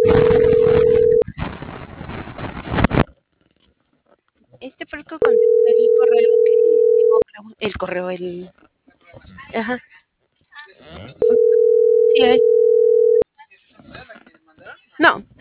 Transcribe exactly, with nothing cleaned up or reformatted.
Este fue el que contestó el correo que llegó, Clau. El correo, el... Ajá. Sí, ahí. No.